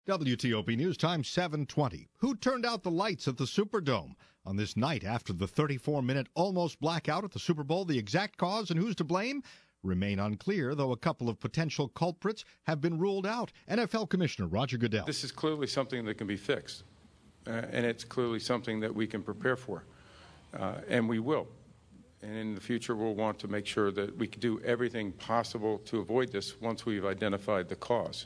WTOP News Time 7:20. Who turned out the lights at the Superdome on this night after the 34-minute almost blackout at the Super Bowl? The exact cause and who's to blame remain unclear, though a couple of potential culprits have been ruled out. NFL Commissioner Roger Goodell. This is clearly something that can be fixed, and it's clearly something that we can prepare for, and we will. And in the future, we'll want to make sure that we can do everything possible to avoid this once we've identified the cause.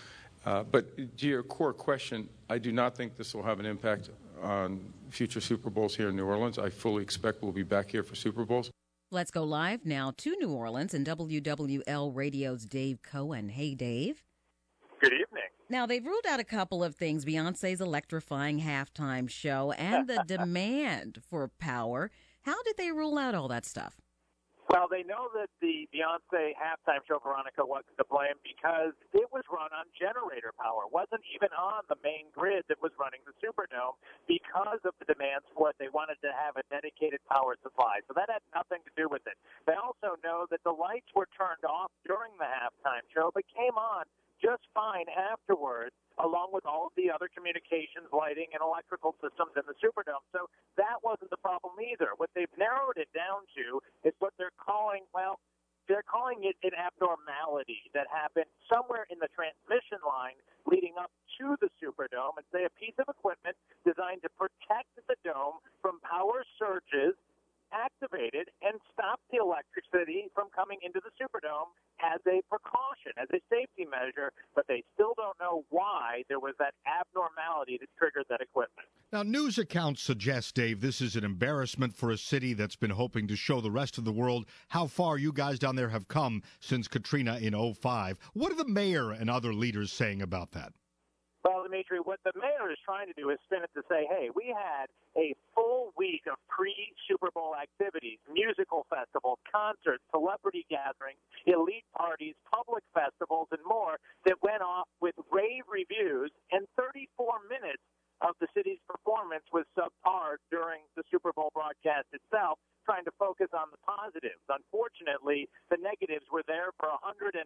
But to your core question, I do not think this will have an impact on future Super Bowls here in New Orleans. I fully expect we'll be back here for Super Bowls. Let's go live now to New Orleans and WWL Radio's Dave Cohen. Hey, Dave. Good evening. Now, they've ruled out a couple of things, Beyonce's electrifying halftime show and the demand for power. How did they rule out all that stuff? Well, they know that the Beyonce halftime show, Veronica, was to blame because it was run on generator power. It wasn't even on the main grid that was running the Superdome because of the demands for it. They wanted to have a dedicated power supply. So that had nothing to do with it. They also know that the lights were turned off during the halftime show but came on just fine afterwards, along with all of the other communications, lighting, and electrical systems in the Superdome. So that wasn't the problem either. What they've narrowed it down to is what they're calling, they're calling it an abnormality that happened somewhere in the transmission line leading up to the Superdome. It's a piece of equipment designed to protect the dome from power surges activated and stop the electricity from coming into the Superdome as a precaution, as a safety measure, but they still don't know why there was that abnormality that triggered that equipment. Now, news accounts suggest, Dave, this is an embarrassment for a city that's been hoping to show the rest of the world how far you guys down there have come since Katrina in '05. What are the mayor and other leaders saying about that? Well, Dimitri, what the mayor is trying to do is spin it to say, hey, we had a full week of pre-Super Bowl activities, musical festivals, concerts, celebrity gatherings, elite parties, public festivals, and more that went off with rave reviews, and 34 minutes of the city's performance was subpar during the Super Bowl broadcast itself, trying to focus on the positives. Unfortunately, the negatives were there for 60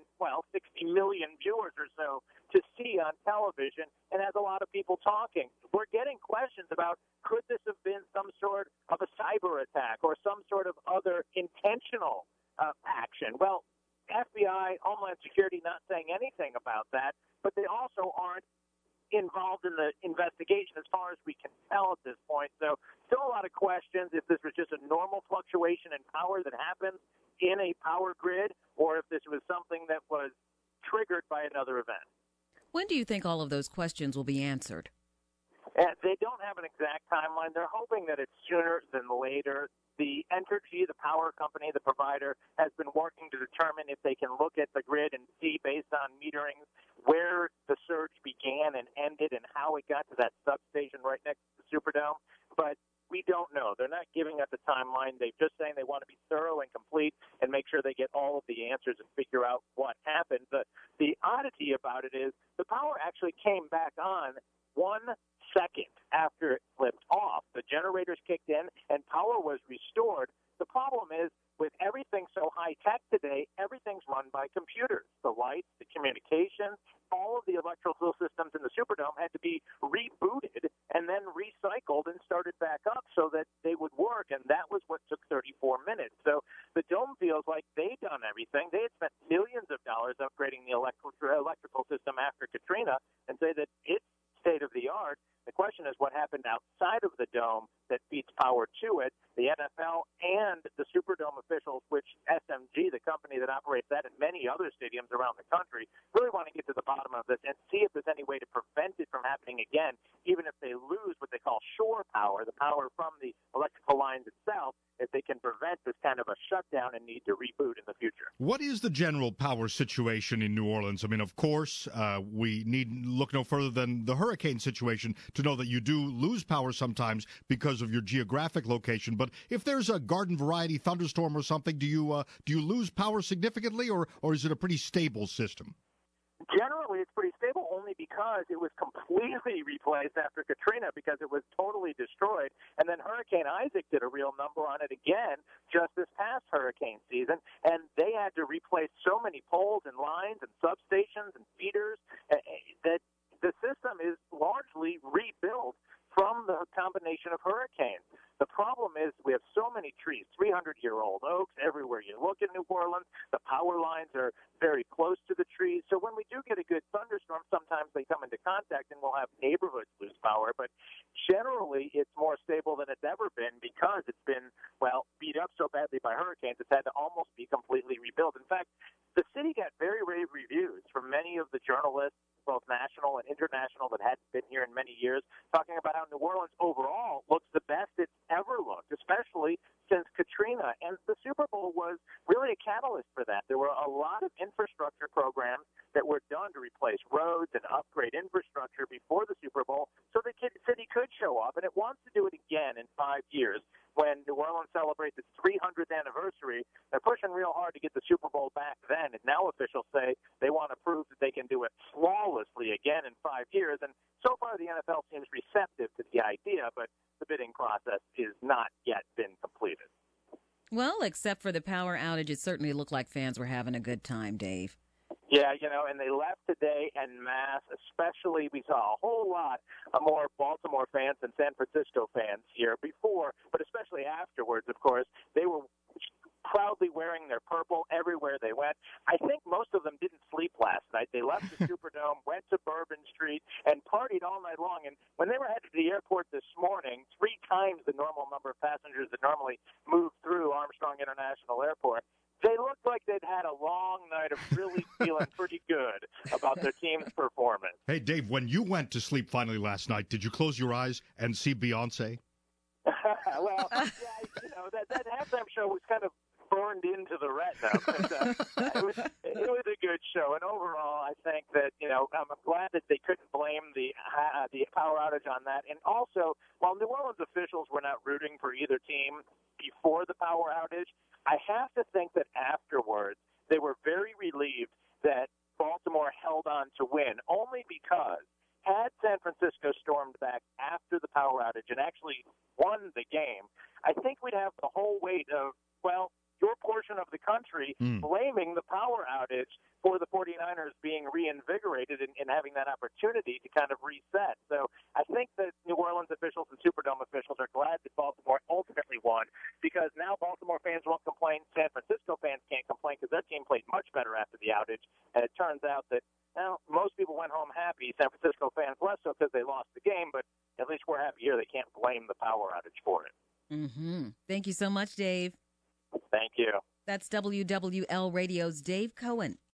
million viewers or so to see on television, and has a lot of people talking. We're getting questions about, could this have been some sort of a cyber attack or some sort of other intentional action? Well, FBI, Homeland Security not saying anything about that, but they also aren't involved in the investigation as far as we can tell at this point. So still a lot of questions if this was just a normal fluctuation in power that happens in a power grid or if this was something that was triggered by another event. When do you think all of those questions will be answered? They don't have an exact timeline. They're hoping that it's sooner than later. The Entergy, the power company, the provider, has been working to determine if they can look at the grid and see, based on metering, where the surge began and ended and how it got to that substation right next to the Superdome. But we don't know. They're not giving us a timeline. They're just saying they want to be thorough and complete and make sure they get all of the answers and figure out what happened. The oddity about it is the power actually came back on 1 second after it flipped off. The generators kicked in and power was restored. The problem is, with everything so high-tech today, everything's run by computers. The lights, the communications, all of the electrical systems in the Superdome had to be rebooted and then recycled and started back up so that they would work, and that was what took 34 minutes. So the Dome feels like they've done everything. They had spent millions of dollars upgrading the electrical system after Katrina and say that it's state-of-the-art. The question is what happened outside of the Dome that feeds power to it. The NFL and the Superdome officials, which SMG, the company that operates that and many other stadiums around the country, really want to get to the bottom of this and see if there's any way to prevent it from happening again, even if they lose what they call shore power, the power from the electrical lines itself, if they can prevent this kind of a shutdown and need to reboot in the future. What is the general power situation in New Orleans? I mean, of course, we need look no further than the hurricane situation to know that you do lose power sometimes because of your geographic location. But if there's a garden variety thunderstorm or something, do you lose power significantly, or is it a pretty stable system? Generally, it's pretty stable only because it was completely replaced after Katrina because it was totally destroyed. And then Hurricane Isaac did a real number on it again just this past hurricane season. And they had to replace so many poles and lines and substations and feeders that the system is largely rebuilt from the combination of hurricanes. The problem is we have so many trees, 300-year-old oaks everywhere you look in New Orleans. The power lines are very close to the trees. So when we do get a good thunderstorm, sometimes they come into contact and we'll have neighborhoods lose power. But generally, it's more stable than it's ever been because it's been, well, beat up so badly by hurricanes, it's had to almost be completely rebuilt. In fact, the city got very rave reviews from many of the journalists, both national and international, that hadn't been here in many years, talking about how New Orleans overall looks the best it's ever looked, especially since Katrina. And the Super Bowl was really a catalyst for that. There were a lot of infrastructure programs that were done to replace roads and upgrade infrastructure before the Super Bowl so the city could show off. And it wants to do it again in 5 years. When New Orleans celebrates its 300th anniversary, they're pushing real hard to get the Super Bowl back then. And now officials say they want to prove that they can do it flawlessly again in 5 years. And so far, the NFL seems receptive to the idea, but the bidding process is not yet been completed. Well, except for the power outage, it certainly looked like fans were having a good time, Dave. Yeah, and they left today en masse, especially we saw a whole lot more Baltimore fans than San Francisco fans here before, but especially afterwards, of course. They were proudly wearing their purple everywhere they went. I think most of them didn't sleep last night. They left the Superdome, went to Bourbon Street, and partied all night long. And when they were headed to the airport this morning, 3 times the normal number of passengers that normally move through Armstrong International Airport, they looked like they'd had a long night of really feeling pretty good about their team's performance. Hey, Dave, when you went to sleep finally last night, did you close your eyes and see Beyonce? Well, yeah, that halftime show was kind of burned into the retina. But, it was a good show, and overall, I think that I'm glad that they couldn't blame the power outage on that. And also, while New Orleans officials were not rooting for either team before the power outage, I have to think that afterwards they were very relieved that Baltimore held on to win, only because had San Francisco stormed back after the power outage and actually won the game, I think we'd have the whole weight of, well, your portion of the country blaming the power outage for the 49ers being reinvigorated and having that opportunity to kind of reset. So I think that New Orleans officials and Superdome officials are glad that Baltimore ultimately won, because now Baltimore fans won't complain. San Francisco fans can't complain because their team played much better after the outage. And it turns out that most people went home happy. San Francisco fans less so because they lost the game, but at least we're happy here they can't blame the power outage for it. Mm-hmm. Thank you so much, Dave. Thank you. That's WWL Radio's Dave Cohen.